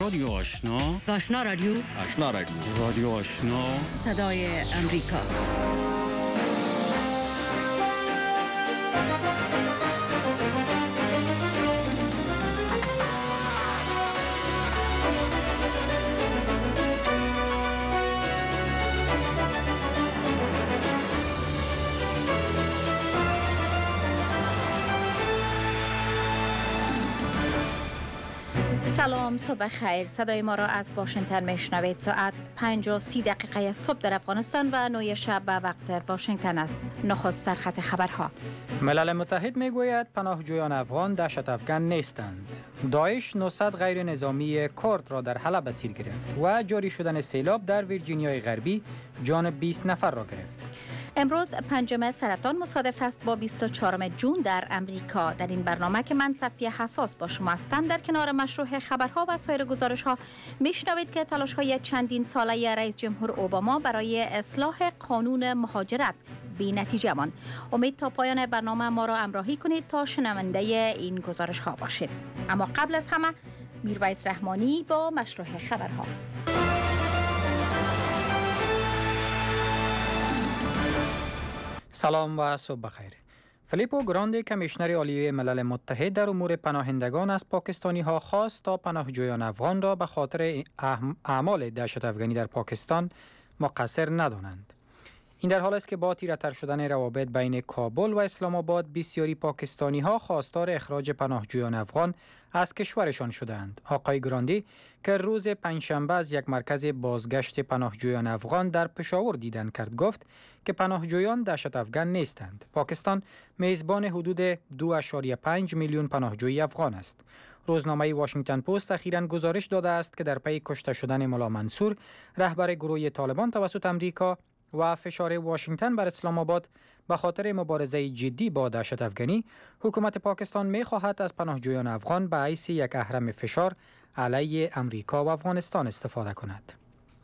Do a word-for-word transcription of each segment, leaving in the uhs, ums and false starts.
رادیو آشنا، آشنا رادیو آشنا رادیو رادیو آشنا، صدای امریکا. سلام، صبح خیر. صدای ما را از واشنگتن میشنوید. ساعت پنج و سی دقیقه صبح در افغانستان و نوی شب به وقت واشنگتن است. نخست سرخط خبرها. ملل متحد میگوید پناهجویان افغان دهشت افغان نیستند. داعش نهصد غیر نظامی کرد را در حلب اسیر گرفت و جاری شدن سیلاب در ویرجینیای غربی جان بیست نفر را گرفت. امروز پنجم سرطان مصادف است با بیست و چهارم جون در امریکا. در این برنامه که من صفیه حساس با شما هستم، در کنار مشروع خبرها و سایر گزارش‌ها میشنوید که تلاش‌های چندین ساله رئیس جمهور اوباما برای اصلاح قانون مهاجرت بی نتیجه ماند. امید تا پایان برنامه ما را همراهی کنید تا شنونده این گزارش‌ها باشید. اما قبل از همه میرویس رحمانی با مشروع خبرها. سلام و صبح بخیر. فیلیپو گراندی کمیشنر عالی ملل متحد در امور پناهندگان از پاکستانی ها خواست تا پناهجویان افغان را به خاطر اعمال دهشت افغانی در پاکستان مقصر ندانند. این در حال است که با تیره‌تر شدن روابط بین کابل و اسلام آباد بسیاری پاکستانی ها خواستار اخراج پناهجویان افغان از کشورشان شدند. آقای گراندی که روز پنجشنبه از یک مرکز بازگشت پناهجویان افغان در پشاور دیدن کرد گفت که پناهجویان دهشت افغان نیستند. پاکستان میزبان حدود دو ممیز پنج میلیون پناهجوی افغان است. روزنامه واشنگتن پست اخیراً گزارش داده است که در پی کشته شدن ملا منصور رهبر گروه طالبان توسط امریکا و فشار واشنگتن بر اسلام آباد به خاطر مبارزه جدی با دهشت افغانی، حکومت پاکستان می خواهد از پناهجویان افغان به حیث یک اهرم فشار علیه امریکا و افغانستان استفاده کند.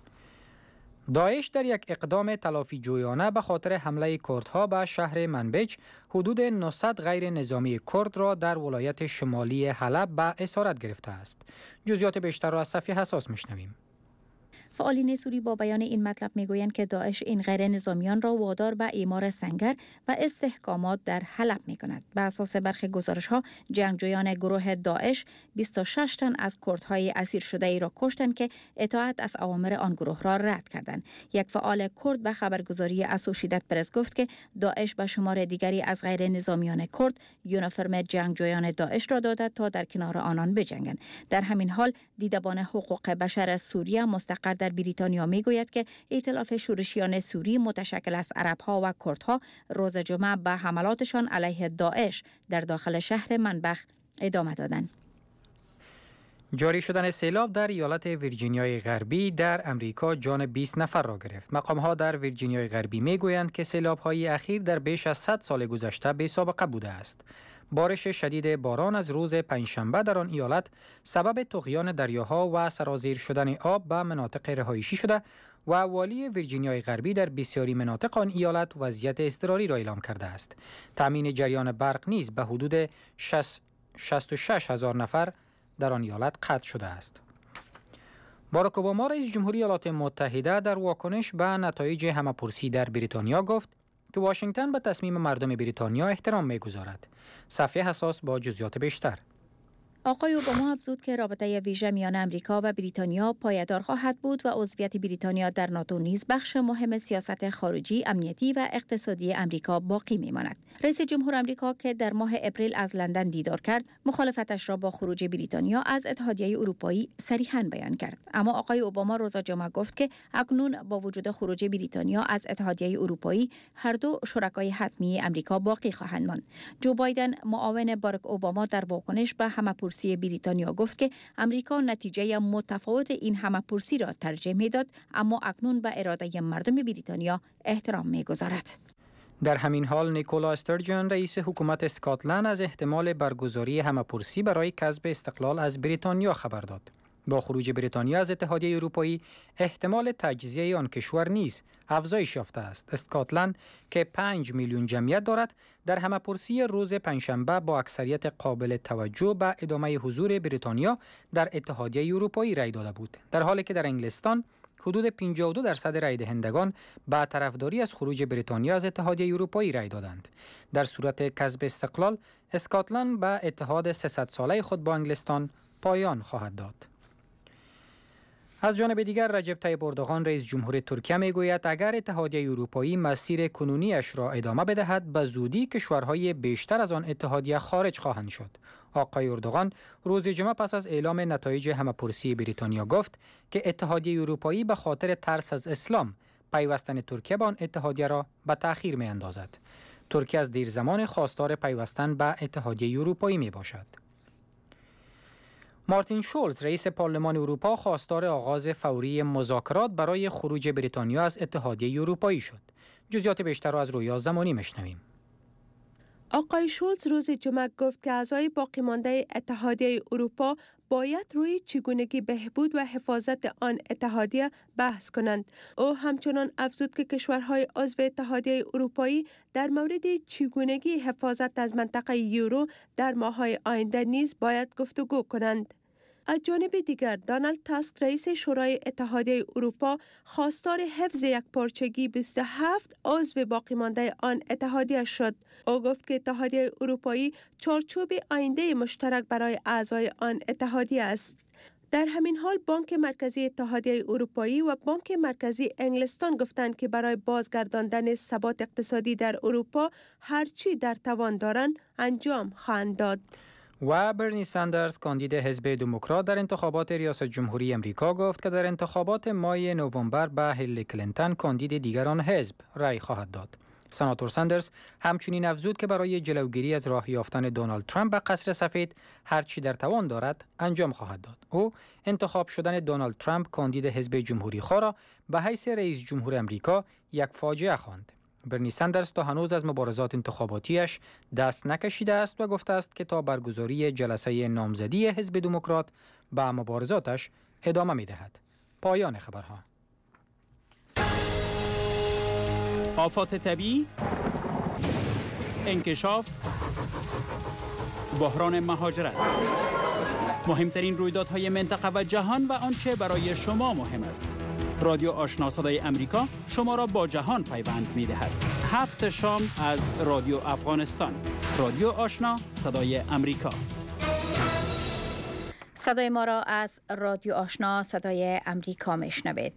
داعش در یک اقدام تلافی جویانه به خاطر حمله کردها به شهر منبج حدود نهصد غیر نظامی کرد را در ولایت شمالی حلب به اسارت گرفته است. جزئیات بیشتر را از صفیه حساس میشنویم. فعالین سوری با بیان این مطلب میگویند که داعش این غیر نظامیان را وادار به اعمار سنگر و استحکامات در حلب میکند. به اساس برخی گزارش‌ها، جنگجویان گروه داعش بیست و شش تن از کردهای اسیر شده ای را کشتند که اطاعت از اوامر آن گروه را رد کردند. یک فعال کرد به خبرگزاری اسوشییتد پرس گفت که داعش به شمار دیگری از غیر نظامیان کرد یونیفرم جنگجویان داعش را داده تا در کنار آنان بجنگند. در همین حال دیدبان حقوق بشر سوریه مستقر در بریتانیا میگوید که ائتلاف شورشیان سوری متشکل از عرب‌ها و کردها روز جمعه به حملاتشان علیه داعش در داخل شهر منبخ ادامه دادند. جاری شدن سیلاب در ایالت ویرجینیای غربی در امریکا جان بیست نفر را گرفت. مقام‌ها در ویرجینیای غربی میگویند که سیلاب‌های اخیر در بیش از صد سال گذشته بی‌سابقه بوده است. بارش شدید باران از روز پنجشنبه در آن ایالت سبب طغیان دریاها و سرازیر شدن آب به مناطق رهایشی شده و والی ویرجینیای غربی در بسیاری مناطق آن ایالت وضعیت اضطراری را اعلام کرده است. تامین جریان برق نیز به حدود شصت و شش هزار نفر در آن ایالت قطع شده است. باراک اوباما رئیس جمهوری ایالات متحده در واکنش به نتایج همه‌پرسی در بریتانیا گفت که واشنگتن به تصمیم مردم بریتانیا احترام می‌گذارد. صفحه حساس با جزئیات بیشتر. آقای اوباما افزود که رابطه ویژه میان امریکا و بریتانیا پایدار خواهد بود و عضویت بریتانیا در ناتو نیز بخش مهم سیاست خارجی، امنیتی و اقتصادی امریکا باقی میماند. رئیس جمهور امریکا که در ماه اپریل از لندن دیدار کرد، مخالفتش را با خروج بریتانیا از اتحادیه اروپایی صریحاً بیان کرد. اما آقای اوباما روز جمعه گفت که اکنون با وجود خروج بریتانیا از اتحادیه اروپایی، هر دو شرکای حتمی امریکا باقی خواهند ماند. جو بایدن معاون باراک اوباما در واکنش به همه‌پرسی بریتانیا گفت که امریکا نتیجه متفاوت این همه‌پرسی را ترجیح می‌داد، اما اکنون به اراده مردم بریتانیا احترام می‌گذارد. در همین حال نیکولا استرجن رئیس حکومت اسکاتلند از احتمال برگزاری همه‌پرسی برای کسب استقلال از بریتانیا خبر داد. با خروج بریتانیا از اتحادیه اروپایی احتمال تجزیه آن کشور نیز افزایش یافته است. اسکاتلند که پنج میلیون جمعیت دارد در همه‌پرسی روز پنجشنبه با اکثریت قابل توجه به ادامه حضور بریتانیا در اتحادیه اروپایی رای داده بود، در حالی که در انگلستان حدود پنجاه و دو درصد رای دهندگان با طرفداری از خروج بریتانیا از اتحادیه اروپایی رای دادند. در صورت کسب استقلال، اسکاتلند به اتحاد سیصد ساله خود با انگلستان پایان خواهد داد. از جانب دیگر رجب طیب اردوغان رئیس جمهور ترکیه میگوید اگر اتحادیه اروپایی مسیر کنونیش را ادامه بدهد به زودی کشورهای بیشتر از آن اتحادیه خارج خواهند شد. آقای اردوغان روز جمعه پس از اعلام نتایج همه‌پرسی بریتانیا گفت که اتحادیه اروپایی به خاطر ترس از اسلام پیوستن ترکیه به آن اتحادیه را به تأخیر می‌اندازد. ترکیه از دیر زمان خواستار پیوستن به اتحادیه اروپایی میباشد. مارتین شولز رئیس پارلمان اروپا خواستار آغاز فوری مذاکرات برای خروج بریتانیا از اتحادیه اروپایی شد. جزئیات بیشتر را از رویا زمانی میشنویم. آقای شولز روز جمعه گفت که اعضای باقی مانده اتحادیه اروپا باید روی چگونگی بهبود و حفاظت آن اتحادیه بحث کنند. او همچنان افزود که کشورهای عضو اتحادیه اروپایی در مورد چگونگی حفاظت از منطقه یورو در ماه‌های آینده نیز باید گفتگو کنند. از جانب دیگر دونالد تاسک رئیس شورای اتحادیه اروپا خواستار حفظ یکپارچگی بیست و هفت عضو باقی مانده آن اتحادیه شد. او گفت که اتحادیه اروپایی چارچوب آینده مشترک برای اعضای آن اتحادیه است. در همین حال بانک مرکزی اتحادیه اروپایی و بانک مرکزی انگلستان گفتند که برای بازگرداندن ثبات اقتصادی در اروپا هرچی در توان دارند انجام خواهند داد. و برنی ساندرز کاندید حزب دموکرات در انتخابات ریاست جمهوری امریکا گفت که در انتخابات ماه نوامبر به هیلاری کلینتون کاندید دیگران حزب رای خواهد داد. سناتور ساندرز همچنین افزود که برای جلوگیری از راه یافتن دونالد ترامپ به قصر سفید هرچی در توان دارد انجام خواهد داد. او انتخاب شدن دونالد ترامپ کاندید حزب جمهوری خواه را به حیث رئیس جمهور امریکا یک فاجعه خواند. برنی ساندرز تا هنوز از مبارزات انتخاباتیش دست نکشیده است و گفته است که تا برگزاری جلسه نامزدی حزب دموکرات به مبارزاتش ادامه می دهد. پایان خبرها. آفات طبیعی، انکشاف، بحران مهاجرت، مهمترین رویدادهای منطقه و جهان و آنچه برای شما مهم است. رادیو آشنا صدای امریکا شما را با جهان پیوند می دهد. هفت شام از رادیو افغانستان. رادیو آشنا صدای امریکا. صدای ما را از رادیو آشنا صدای امریکا میشنوید.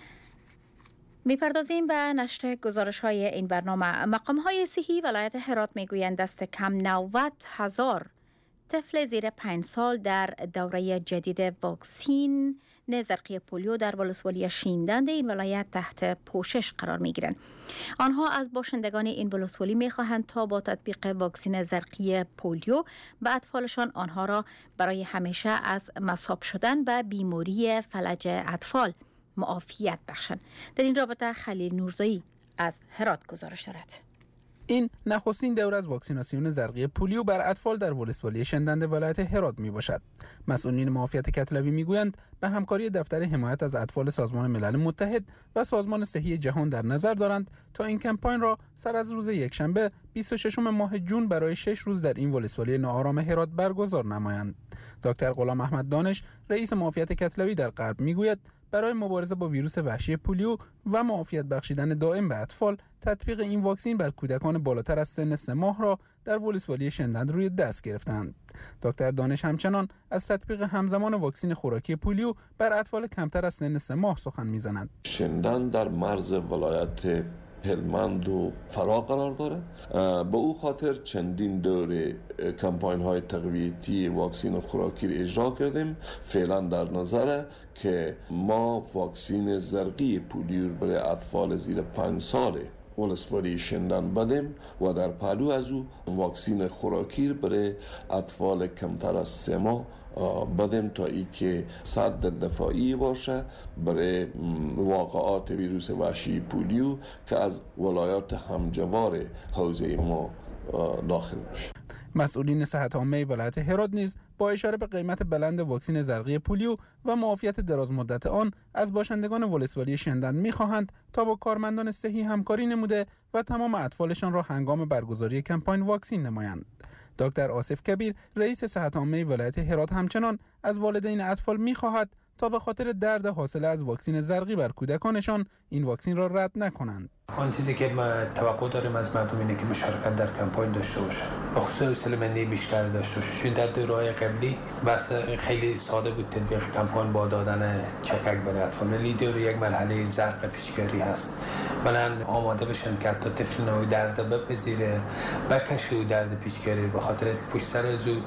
میپردازیم به نشر گزارش های این برنامه. مقام های صحی ولایت هرات میگویند دست کم نود هزار طفل زیر پنج سال در دوره جدید واکسین زرقی پولیو در ولسوالی شیندند این ولایت تحت پوشش قرار می گیرند. آنها از باشندگان این ولسوالی می خواهند تا با تطبیق واکسین زرقی پولیو به اطفالشان آنها را برای همیشه از مصاب شدن به بیماری فلج اطفال معافیت بخشند. در این رابطه خلیل نورزایی از هرات گزارش دارد. این نخستین دوره از واکسیناسیون زرقی پولیو بر اطفال در ولسوالی شندند ولایت هرات می باشد. مسئولین معافیت کتلوی می گویند به همکاری دفتر حمایت از اطفال سازمان ملل متحد و سازمان صحی جهان در نظر دارند تا این کمپاین را سر از روز یکشنبه بیست و ششم ماه جون برای شش روز در این ولسوالی ناآرام هرات برگزار نمایند. دکتر غلام احمد دانش رئیس معافیت کتلوی در غرب می گوید برای مبارزه با ویروس وحشی پولیو و معافیت بخشیدن دائم به اطفال، تطبیق این واکسین بر کودکان بالاتر از سن سه ماه را در ولسوالی شندند روی دست گرفتند. دکتر دانش همچنان از تطبیق همزمان واکسین خوراکی پولیو بر اطفال کمتر از سن سه ماه سخن می‌زند. شندند در مرز ولایت هلمند و فرا قرار داره. به او خاطر چندین دور کمپاین های تقویتی واکسین خوراکی را اجرا کردیم. فعلا در نظره که ما واکسین زرقی پولیو برای اطفال زیر پنج ساله ولسوالی شندن بدیم و در پهلو از او واکسین خوراکی برای اطفال کمتر از سه ماه بدیم تا ای که صد دفاعی باشه برای واقعات ویروس وحشی پولیو که از ولایات همجوار حوزه ما داخل میشه. مسئولین صحت عامه ولایت هرات نیز با اشاره به قیمت بلند واکسن زرقی پولیو و معافیت دراز مدت آن از باشندگان ولسوالی شندن می‌خواهند تا با کارمندان صحی همکاری نموده و تمام اطفالشان را هنگام برگزاری کمپاین واکسین نمایند. دکتر آصف کبیر رئیس صحت عامه ولایت هرات همچنان از والدین اطفال می‌خواهد تا به خاطر درد حاصل از واکسن زرقی بر کودکانشان این واکسن را رد نکنند. آن چیزی که ما توقع داریم از مردم اینه که مشارکت در کمپاین داشته باشند، به خصوص حوصله‌مندی بیشتر داشته باشند. چون در دوره‌های قبلی بس خیلی ساده بود تطبیق کمپاین با دادن چکک برای اطفال، ولی دور یک مرحله زرق پیشگیری هست. بلند آماده بشن که حتی طفل نوعی درد بپذیره، بکشه و درد پیشگیری، به خاطر از که پشت سر از او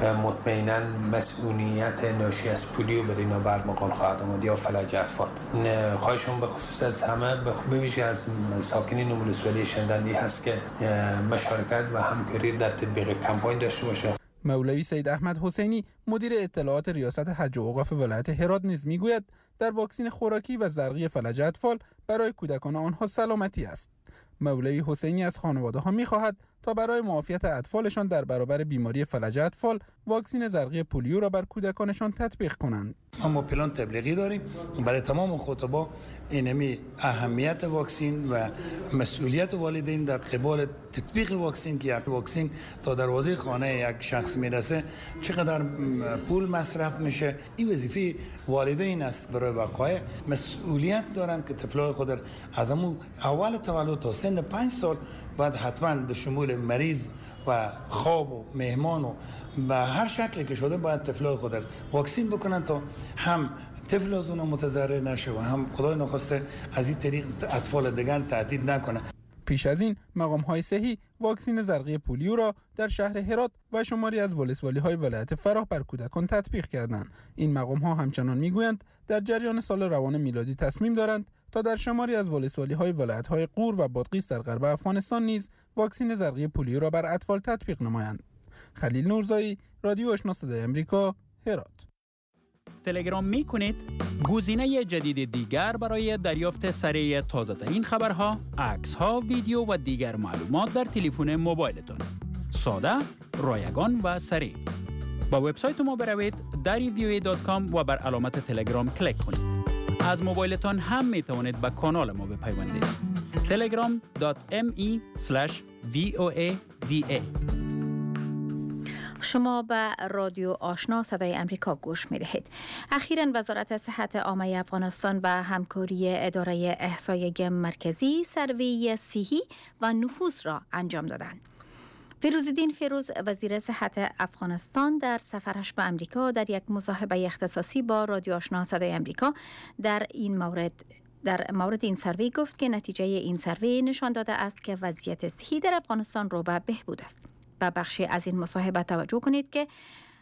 مطمئنا مسئولیت ناشی از پولیو برای اینا برمغان خواهد آمد یا فلج اطفال. خواهشم به خصوص از همه به ویژه از ساکنین ولسوالی شندندی هست که مشارکت و همکاری در تطبیق کمپاین داشته باشه. مولوی سید احمد حسینی مدیر اطلاعات ریاست حج و اوقاف ولایت هرات نیز میگوید در واکسن خوراکی و زرقی فلج اطفال برای کودکان آنها سلامتی است. مولوی حسینی از خانواده‌ها می‌خواهد تا برای معافیت اطفالشان در برابر بیماری فلج اطفال واکسن زرقی پولیو را بر کودکانشان تطبیق کنند. ما پلان تبلیغی داریم برای تمام خطبا، اینمی اهمیت واکسن و مسئولیت والدین در قبال تطبیق واکسن که یک واکسن تا دروازه خانه یک شخص میرسه چقدر پول مصرف میشه. این وظیفه والدین است برای وقایع مسئولیت دارند که طفلای خود از همون اول تولد تا سن پنج سال بعد حتما به شمول مریض و خواب و مهمان و به هر شکلی که شده باید طفلای خود واکسین بکنن تا هم طفل از اون متضرر نشه و هم خدای نخواسته از این طریق اطفال دیگر تهدید نکنه. پیش از این مقام‌های صحی واکسن زرقی پولیو را در شهر هرات و شماری از ولسوالی‌های ولایت فراه بر کودکان تطبیق کردند. این مقام‌ها همچنان می‌گویند در جریان سال روان میلادی تصمیم دارند تا در شماری از ولسوالی‌های ولایت‌های غور و بادغیس در غرب افغانستان نیز واکسن زرقی پولیو را بر اطفال تطبیق نمایند. خلیل نورزایی، رادیو آشنا صدای آمریکا، هرات. تلگرام می کنید؟ گزینه جدید دیگر برای دریافت سریع تازه‌ترین خبرها، عکس‌ها، ویدیو و دیگر معلومات در تلفن موبایلتان. ساده، رایگان و سریع. با وبسایت ما بروید دری وی او ای دات کام و بر علامت تلگرام کلیک کنید. از موبایلتان هم می توانید به کانال ما بپیوندید. تلگرام دات ام ای اسلش وی او ای دی ای. شما به رادیو آشنا صدای امریکا گوش می دهید. اخیراً وزارت صحت عامه افغانستان به همکاری اداره احصایه مرکزی سروی صحی و نفوس را انجام دادند. فیروزالدین فیروز وزیر صحت افغانستان در سفرش به امریکا در یک مصاحبه اختصاصی با رادیو آشنا صدای امریکا در این مورد در مورد این سروی گفت که نتیجه این سروی نشان داده است که وضعیت صحی در افغانستان رو به بهبود است. به بخشی از این مصاحبه توجه کنید که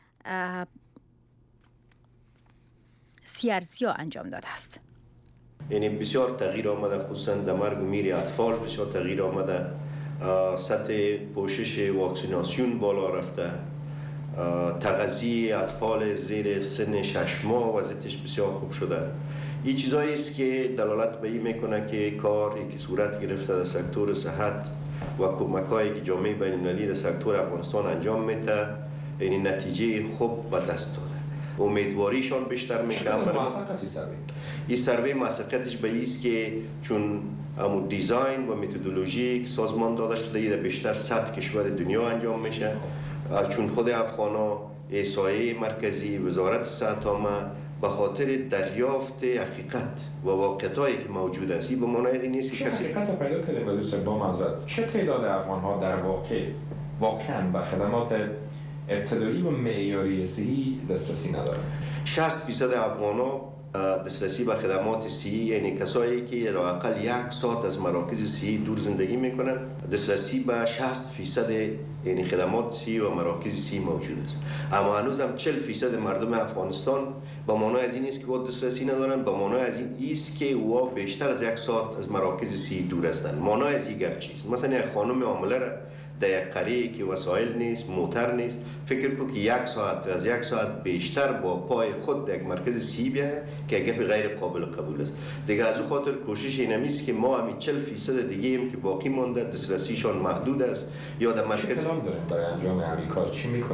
سیارزیا انجام داده است. یعنی بسیار تغییر آمده، خصوصا در مرگ و میر اطفال بسیار تغییر آمده، سطح پوشش واکسیناسیون بالا رفته، تغذیه اطفال زیر سن شش ماه وضعیتش بسیار خوب شده. این چیزایی است که دلالت به این میکنه که کاری که صورت گرفته در سکتور صحت و کمک‌هایی که جامعه بین‌المللی در سکتور افغانستان انجام میده این نتیجه خوب به دست داده. امیدواریشان بیشتر میکنه. این سروی موثقیتش به این است که چون همون دیزاین و متدولوژی که سازمان داده شده در بیشتر صد کشور دنیا انجام میشه، چون خود افغانا احصایه مرکزی وزارت صحت عامه به خاطر دریافت حقیقت و واقعیتایی که موجود است به معنای این نیست که کسی حقیقت پیدا کردیم به دوست با معذرت چه تعداد افغان‌ها در واقع واقعا به خدمات ابتدایی و معیاری صحی دسترسی ندارند؟ شصت درصد افغان‌ها دسترسی به خدمات صحی، یعنی کسایی که حداقل یک ساعت از مراکز صحی دور زندگی میکنن، دسترسی به شصت درصد یعنی خدمات صحی و مراکز صحی موجود است. اما هنوز هم چهل درصد مردم افغانستان به معنای از این است که با دسترسی ندارن، به معنای از این است که او بیشتر از یک ساعت از مراکز صحی دور هستند. معنای از این گپ چیست؟ مثلا یک خانم حامله را در یک قریه که وسایل نیست، موتر نیست، فکر کو که یک ساعت از یک ساعت بیشتر با پای خود در یک مرکز صحی بیاید که گپ غیر قابل قبول است. دیگه از اون خاطر کوشش این است که ما همین چهل درصد دیگه هم که باقی مانده دسترسیشان محدود است یا در مرکز چه داریم برای انجام همین کار چی میکنه؟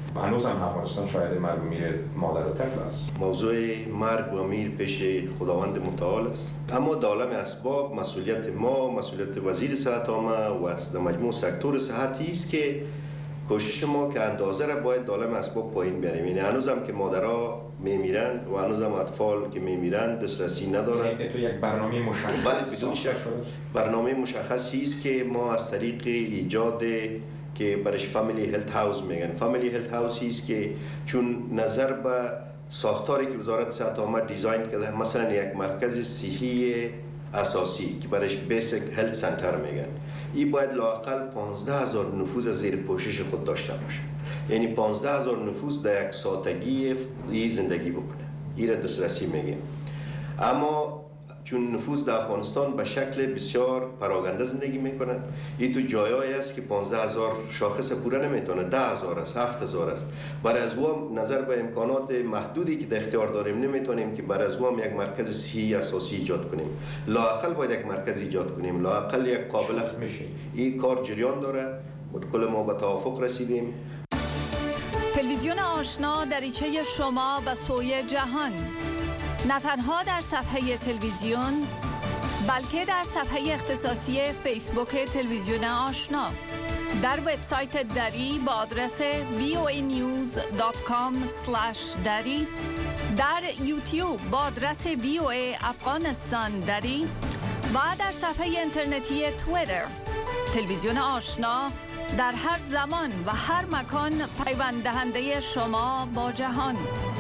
هنوز هم افغانستان شاهد مرگ و میر مادر و طفل است. موضوع مرگ و میر پیش خداوند متعال است، اما در عالم اسباب مسئولیت ما، مسئولیت وزیر صحت عامه و از مجموع سکتور صحتی است که کوشش ما که اندازه را باید در عالم اسباب پایین بیاریم. یعنی هنوزم که مادرها میمیرند و هنوزم اطفال که میمیرند دسترسی ندارند. یعنی تو یک برنامه مشخص بله، بدون شک برنامه مشخصی است که ما از طریق ایجاد که برش فامیلی هلت هاوس میگن. فامیلی هلت هاوسی است که چون نظر به ساختاری که وزارت صحت عامه دیزاین کرده، مثلا یک مرکز صحی اساسی که برش بیسیک هلت سنتر میگن، این باید لااقل پانزده هزار نفوس زیر پوشش خود داشته باشه. یعنی پانزده هزار نفوس در یک ساتگی ای زندگی بکنه. این را دسترسی میگیم. اما چون نفوس در افغانستان به شکل بسیار پراگنده زندگی میکنن، این تو جایایی است که پانزده هزار شاخص پوره نمیتونه، ده هزار است، هفت هزار است. برای از او نظر به امکانات محدودی که در اختیار داریم نمیتونیم که برای از او یک مرکز صحی اساسی ایجاد کنیم. لااقل باید یک مرکز ایجاد کنیم، لااقل یک قابل میشه. این کار جریان داره، کل ما به توافق رسیدیم. تلویزیون آشنا دریچه شما و سوی جهان، نه تنها در صفحه تلویزیون بلکه در صفحه اختصاصی فیسبوک تلویزیون آشنا، در وبسایت دری با آدرس وی او ای نیوز دات کام اسلش دری، در یوتیوب با آدرس وی او ای افغانستان دری و در صفحه اینترنتی توییتر. تلویزیون آشنا در هر زمان و هر مکان پیوند دهنده شما با جهان.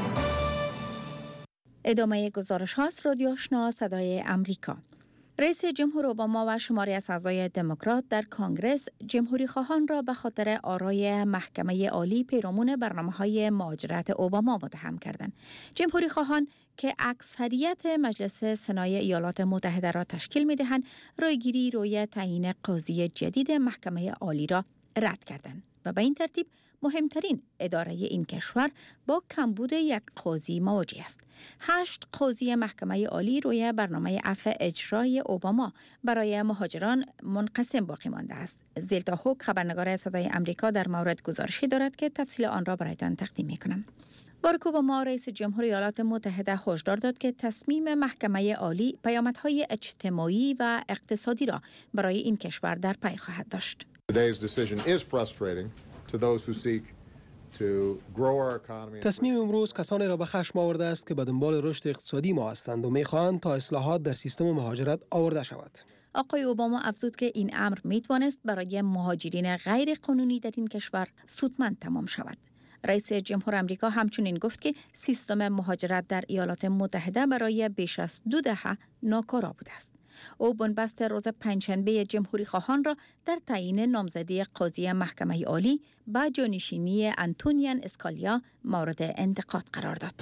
ادامه گزارش هاست. رادیو آشنا صدای امریکا. رئیس جمهور اوباما و شماری از اعضای دموکرات در کانگرس جمهوری خواهان را به خاطر آرای محکمه عالی پیرامون برنامه‌های مهاجرت اوباما متهم کردند. جمهوری خواهان که اکثریت مجلس سنای ایالات متحده را تشکیل می‌دهند، رایگیری روی تعیین قاضی جدید محکمه عالی را رد کردند و به این ترتیب مهمترین اداره این کشور با کمبود یک قاضی مواجه است. هشت قاضی محکمه عالی روی برنامه عفو اجرای اوباما برای مهاجران منقسم باقی مانده است. زیلتا هوک خبرنگار صدای امریکا در مورد گزارشی دارد که تفصیل آن را برایتان تقدیم می‌کنم. باراک اوباما رئیس جمهور ایالات متحده هشدار داد که تصمیم محکمه عالی پیامدهای اجتماعی و اقتصادی را برای این کشور در پی خواهد داشت. تصمیم امروز کسانی را به خشم آورده است که به دنبال رشد اقتصادی ما هستند و می‌خواهند تا اصلاحات در سیستم مهاجرت آورده شود. آقای اوباما افزود که این امر می‌توانست برای مهاجرین غیر قانونی در این کشور سودمند تمام شود. رئیس جمهور آمریکا همچنین گفت که سیستم مهاجرت در ایالات متحده برای بیش از دو دهه ناکارا بوده است. او بنبست روز پنجشنبه جمهوری خواهان را در تعیین نامزدی قاضی محکمه عالی با جانشینی انتونیان اسکالیا مورد انتقاد قرار داد.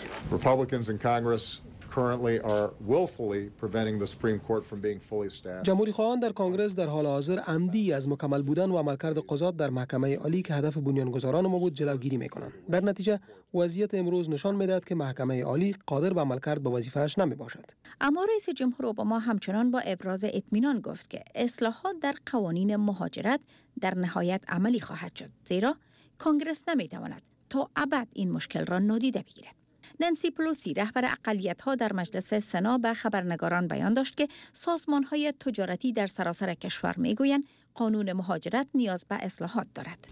جمهوری خواهان در کنگره در حال حاضر عمدی از مکمل بودن و عملکرد قضات در محکمه عالی که هدف بنیانگذاران ما بود جلوگیری می‌کنند. در نتیجه وضعیت امروز نشان می‌دهد که محکمه عالی قادر به عملکرد به وظیفه‌اش نمی‌باشد. اما رئیس جمهور اوباما همچنان با ابراز اطمینان گفت که اصلاحات در قوانین مهاجرت در نهایت عملی خواهد شد، زیرا کنگره نمی‌تواند تا ابد این مشکل را نادیده بگیرد. نانسی پلوسی رهبر اقلیت‌ها در مجلس سنا به خبرنگاران بیان داشت که سازمان‌های تجارتی در سراسر کشور می‌گویند قانون مهاجرت نیاز به اصلاحات دارد.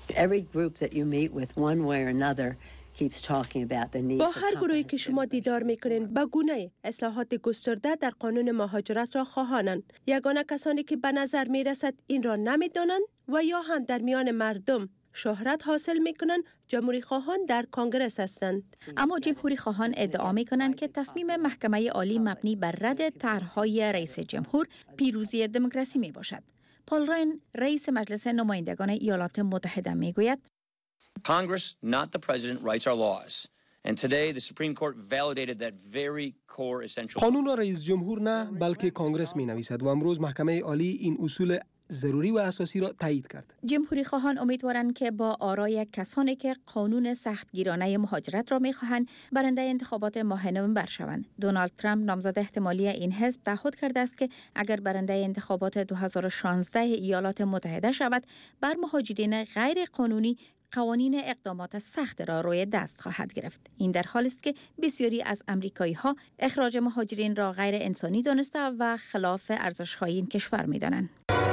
با هر گروهی که شما دیدار می‌کنید به گونه اصلاحات گسترده در قانون مهاجرت را خواهانند. یگانه کسانی که به نظر می‌رسد این را نمی‌دانند و یا هم در میان مردم شهرت حاصل می‌کنند جمهوری خواهان در کنگره هستند. اما جمهوری خواهان ادعا می‌کنند که تصمیم محکمه عالی مبنی بر رد طرح‌های رئیس جمهور پیروزی دموکراسی میباشد. پال راین رئیس مجلس نمایندگان ایالات متحده میگوید Congress, not the president, writes our laws. And today the Supreme Court validated that very core essential. قانون را رئیس جمهور نه بلکه کنگره می‌نویسد و امروز محکمه عالی این اصول ضروری و اساسی را تایید کرد. جمهوری خواهان امیدوارند که با آرای کسانی که قانون سختگیرانه مهاجرت را می‌خواهند برنده انتخابات ماه نوامبر شوند. دونالد ترامپ نامزد احتمالی این حزب تعهد کرده است که اگر برنده انتخابات دو هزار و شانزده ایالات متحده شود، بر مهاجرین غیر قانونی قوانین اقدامات سخت را روی دست خواهد گرفت. این در حالی است که بسیاری از امریکایی‌ها اخراج مهاجرین را غیر انسانی دانسته و خلاف ارزش‌های این کشور می‌دانند.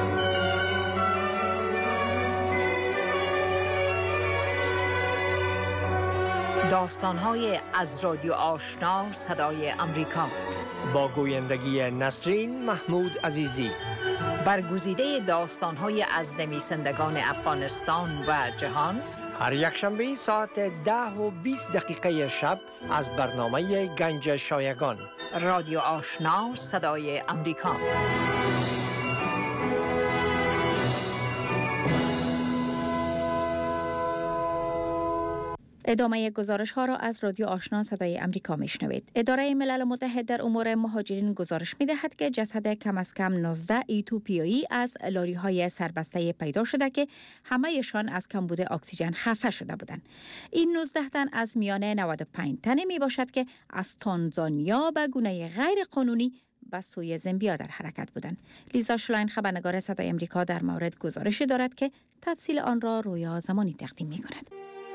داستان‌های از رادیو آشنا صدای امریکا با گویندگی نسرین محمود عزیزی. برگزیده داستان‌های از نویسندگان افغانستان و جهان هر یک شنبه ساعت ده و بیست دقیقه شب از برنامه گنج شایگان. رادیو آشنا صدای امریکا. ادامه گزارش ها را از رادیو آشنا صدای امریکا میشنوید. اداره ملل متحد در امور مهاجرین گزارش میدهد که جسد کم از کم نوزده ایتوپیایی از لاری های سربسته پیدا شده که همه‌شان از کمبود اکسیژن خفه شده بودند. این نوزده تن از میان نود و پنج تنی می باشد که از تانزانیا به گونه غیر قانونی به سوی زامبیا در حرکت بودند. لیزا شلاین خبرنگار صدای امریکا در مورد گزارشی دارد که تفصیل آن را رویا زمانی تقدیم می کند.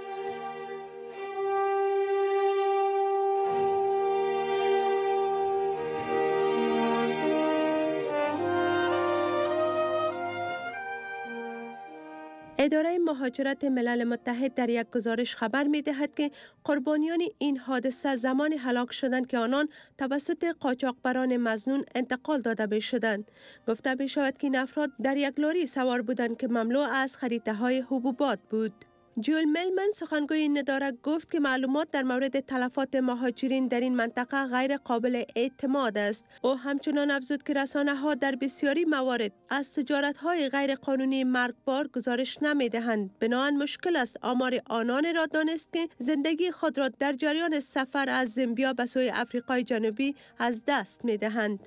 اداره مهاجرت ملل متحد در یک گزارش خبر می دهد که قربانیان این حادثه زمان هلاک شدند که آنان توسط قاچاقبران مظنون انتقال داده می شدند. گفته می شود که این افراد در یک لاری سوار بودند که مملو از خریطه های حبوبات بود. جول ملمن سخنگوی این اداره گفت که معلومات در مورد تلفات مهاجرین در این منطقه غیر قابل اعتماد است. او همچنان افزود که رسانه ها در بسیاری موارد از تجارت های غیر قانونی مرگبار گزارش نمی دهند. بنابراین مشکل است آمار آنان را دانست که زندگی خود را در جریان سفر از زامبیا به سوی آفریقای جنوبی از دست می دهند.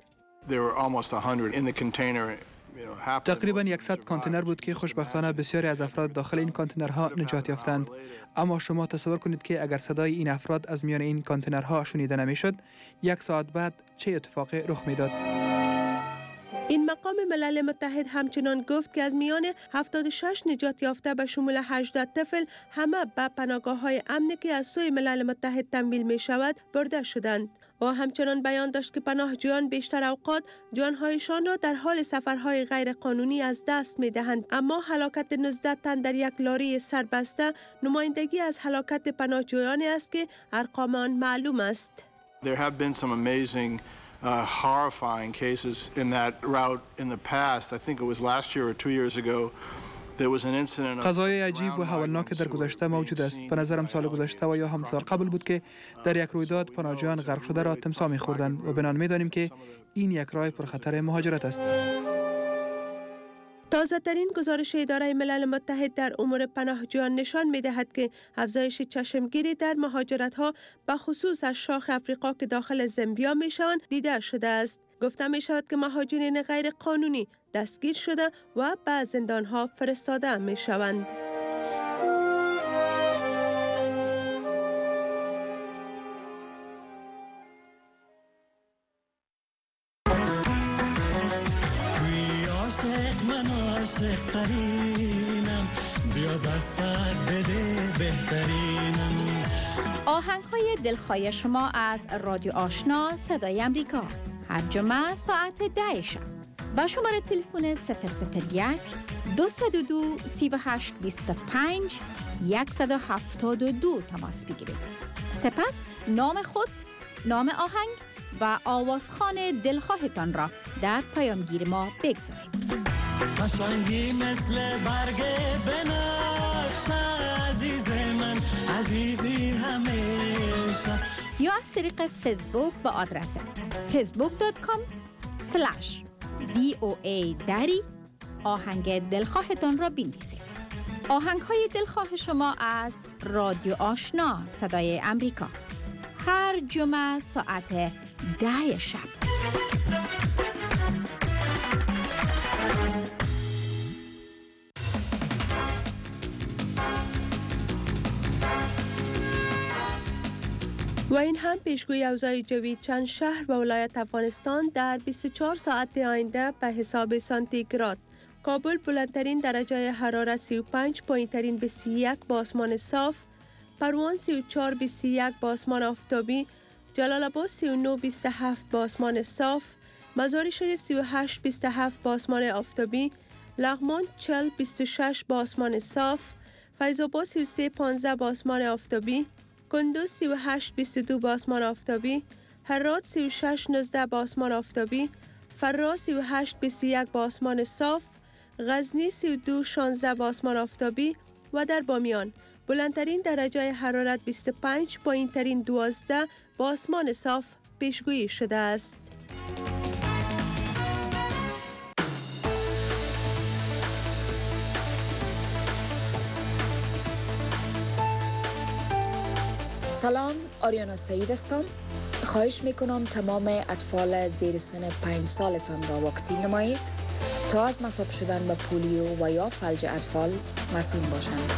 تقریبا صد کانتینر بود که خوشبختانه بسیاری از افراد داخل این کانتینرها نجات یافتند. اما شما تصور کنید که اگر صدای این افراد از میان این کانتینرها شنیده نمیشد، یک ساعت بعد چه اتفاقی رخ میداد؟ این مقام ملل متحد همچنان گفت که از میان هفتاد و شش نجات یافته به شمول هجده طفل همه به پناهگاه‌های امنی که از سوی ملل متحد تمویل می شود برده شدند. و همچنان بیان داشت که پناهجویان بیشتر اوقات جانهایشان را در حال سفرهای غیر قانونی از دست می دهند. اما هلاکت نوزده تن در یک لاری سربسته نمایندگی از هلاکت پناهجویانی است که ارقام آن معلوم است. There have been some amazing uh, horrifying cases in that route in the past. I think it was last year or two years ago. قضایای عجیب و هولناک در گذشته موجود است. به نظرم سال گذشته و یا هم سال قبل بود که در یک رویداد پناهجویان غرق شده را تمساح می‌خوردند و بنان می‌دانیم که این یک راه پرخطر مهاجرت است. تازه ترین گزارش اداره ملل متحد در امور پناهجویان نشان می دهد که افزایش چشمگیری در مهاجرت ها به خصوص از شاخ افریقا که داخل زامبیا می شوند دیده شده است. گفته می شود که مهاجرین غیر قانونی دستگیر شده و به زندان ها فرستاده می شوند. آهنگ های دلخواه شما از رادیو آشنا صدای امریکا هر جمعه ساعت ده شب با شماره تلفن صفر صفر یک دو صفر دو سه هشت دو پنج صفر هفت دو تماس بگیرید. سپس نام خود، نام آهنگ و آوازخوان دلخواهتان را در پیامگیر ما بگذارید. قشنگی مثل برگ بنفشه عزیز من عزیزی همیشه، یا از طریق فیسبوک با آدرس فیسبوک دات کام سلش دی او ای دری آهنگ دلخواهتان را بنویسید. آهنگ های دلخواه شما از رادیو آشنا صدای امریکا هر جمعه ساعت ده شب. و این هم پیشگوی اوضاع جوی چند شهر و ولایت افغانستان در بیست و چهار ساعت آینده به حساب سانتیگراد. کابل بلندترین درجه حرارت سی و پنج، پایینترین بیست و یک با آسمان صاف. پروان سی و چهار بیست و یک با آسمان آفتابی. جلال آباد سی و نه بیست و هفت با آسمان صاف. مزار شریف سی و هشت بیست و هفت با آسمان آفتابی. لغمان چهل بیست و شش با آسمان صاف. فیض آباد سی و سه پانزده با آسمان آفتابی. کندوز سی و هشت بیست و دو با آسمان آفتابی. هرات سی و شش نوزده با آسمان آفتابی. فرا سی و هشت بیست و یک با آسمان صاف. غزنی سی و دو شانزده با آسمان آفتابی و در بامیان بلندترین درجه حرارت بیست و پنج، پایینترین دوازده با آسمان صاف پیشگویی شده است. سلام، آریانا سعید هستم. خواهش میکنم تمام اطفال زیر سن پنج سالتان را واکسین نمایید تا از مصاب شدن به پولیو و یا فلج اطفال مسئول باشند.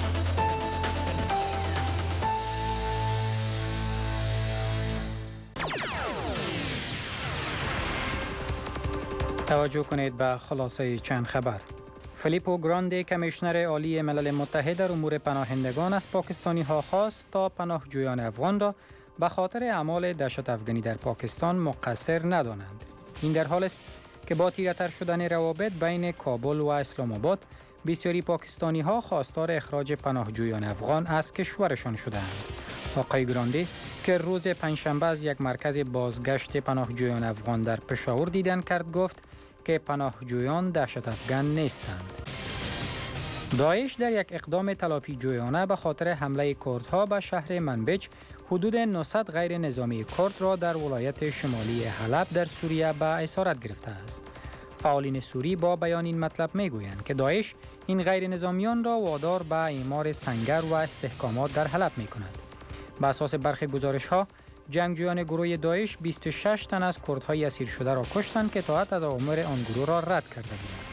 توجه کنید به خلاصه چند خبر. فلیپو گراندی کمیشنر عالی ملل متحد در امور پناهندگان از پاکستانی ها خواست تا پناهجویان افغان را به خاطر اعمال دهشت افغانی در پاکستان مقصر ندانند. این در حال است که با تیره‌تر شدن روابط بین کابل و اسلام آباد بسیاری پاکستانی ها خواستار اخراج پناهجویان افغان از کشورشان شدند. آقای گراندی که روز پنجشنبه از یک مرکز بازگشت پناهجویان افغان در پشاور دیدن کرد گفت که پناهجویان دهشت افغان نیستند. داعش در یک اقدام تلافی جویانه به خاطر حمله کردها به شهر منبج حدود نهصد غیر نظامی کرد را در ولایت شمالی حلب در سوریه به اسارت گرفته است. فعالین سوری با بیان این مطلب میگویند که داعش این غیر نظامیان را وادار به اعمار سنگر و استحکامات در حلب می کند. به اساس برخی گزارش ها جنگجویان گروه داعش بیست و شش تن از کردهای اسیر شده را کشتند که اطاعت از اوامر آن گروه را رد کرده بودند.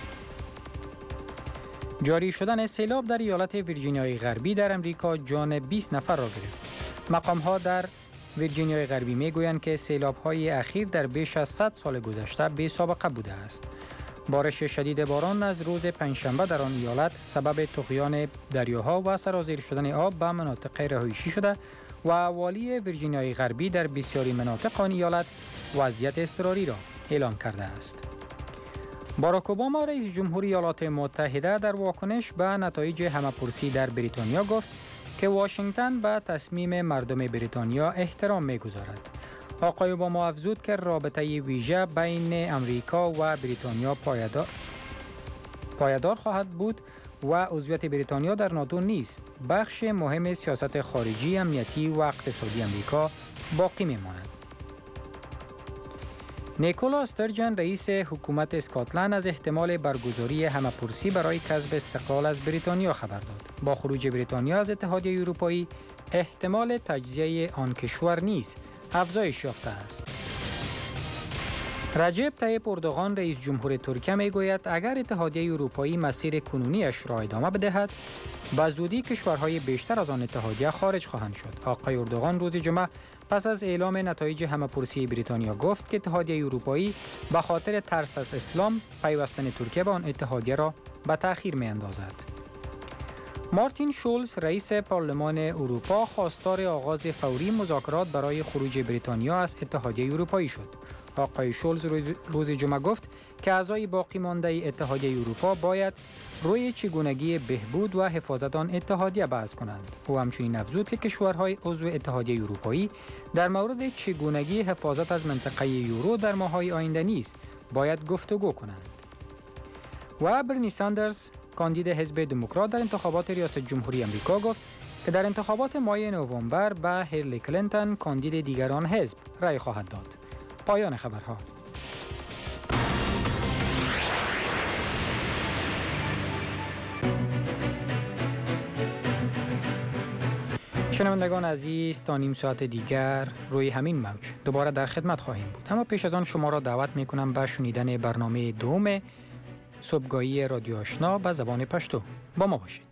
جاری شدن سیلاب در ایالت ویرجینیای غربی در امریکا جان بیست نفر را گرفت. مقام ها در ویرجینیای غربی می گویند که سیلاب های اخیر در بیش از صد سال گذشته بی سابقه بوده است. بارش شدید باران از روز پنجشنبه در آن ایالت سبب طغیان دریاها و سرازیر شدن آب به مناطق رهایشی شده و والی ویرجینیای غربی در بسیاری مناطق آن ایالت وضعیت اضطراری را اعلام کرده است. باراک اوباما رئیس جمهوری ایالات متحده در واکنش به نتایج همه‌پرسی در بریتانیا گفت که واشنگتن به تصمیم مردم بریتانیا احترام می‌گذارد. آقای اوباما افزود که رابطه ویژه بین امریکا و بریتانیا پایدار پایدار خواهد بود و عضویت بریتانیا در ناتو نیز بخش مهم سیاست خارجی، امنیتی و اقتصادی امریکا باقی می‌ماند. نیکولا استرجن رئیس حکومت اسکاتلند از احتمال برگزاری همه‌پرسی برای کسب استقلال از بریتانیا خبر داد. با خروج بریتانیا از اتحادیه اروپایی احتمال تجزیه آن کشور نیز افزایش یافته است. رجب طیب اردوغان رئیس جمهور ترکیه میگوید اگر اتحادیه اروپایی مسیر کنونیش را ادامه بدهد به زودی کشورهای بیشتر از آن اتحادیه خارج خواهند شد. آقای اردوغان روز جمعه پس از اعلام نتایج همه‌پرسی بریتانیا گفت که اتحادیه اروپایی به خاطر ترس از اسلام پیوستن ترکیه به آن اتحادیه را به تأخیر می‌اندازد. مارتین شولز رئیس پارلمان اروپا خواستار آغاز فوری مذاکرات برای خروج بریتانیا از اتحادیه اروپایی شد. آقای شولز روز جمعه گفت که اعضای باقی مانده اتحادیه اروپا باید روی چگونگی بهبود و حفاظت آن اتحادیه بحث کنند. او همچنین افزود که کشورهای عضو اتحادیه اروپایی در مورد چگونگی حفاظت از منطقه یورو در ماه‌های آینده نیز باید گفتگو کنند. و برنی ساندرز کاندید حزب دموکرات در انتخابات ریاست جمهوری آمریکا گفت که در انتخابات ماه نوامبر به هیلاری کلینتون کاندید دیگران حزب رأی خواهد داد. پایان خبرها. شنوندگان عزیز، تا نیم ساعت دیگر روی همین موج دوباره در خدمت خواهیم بود. اما پیش از آن شما را دعوت می کنم به شنیدن برنامه دوم صبحگاهی رادیو آشنا به زبان پشتو. با ما باشید.